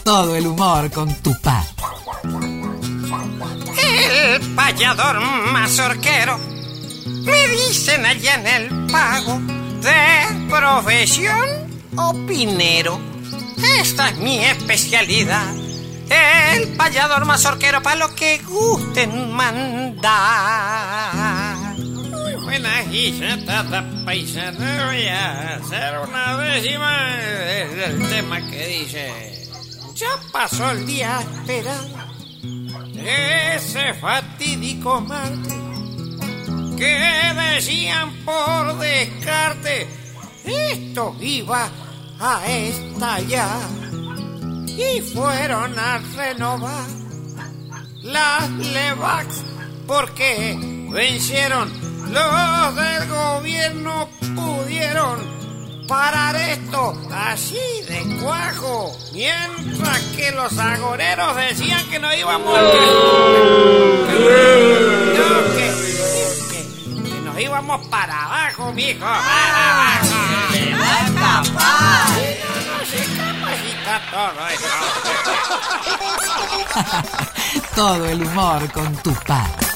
Todo el humor con Tupac. El payador mazorquero, me dicen allá en el pago, de profesión opinero. Esta es mi especialidad, el payador mazorquero, para lo que gusten mandar. Muy buena guisata paisana, voy a hacer una décima del tema que dice: Ya pasó el día esperando ese fatídico martes que decían por descarte esto iba a estallar, y fueron a renovar las Levax porque vencieron los del gobierno, pudieron parar esto así de cuajo, mientras que los agoreros decían que nos íbamos que nos íbamos para abajo, mijo, para abajo. ¡Se va a escapar! No se capacita todo eso. Todo el humor con Tupac.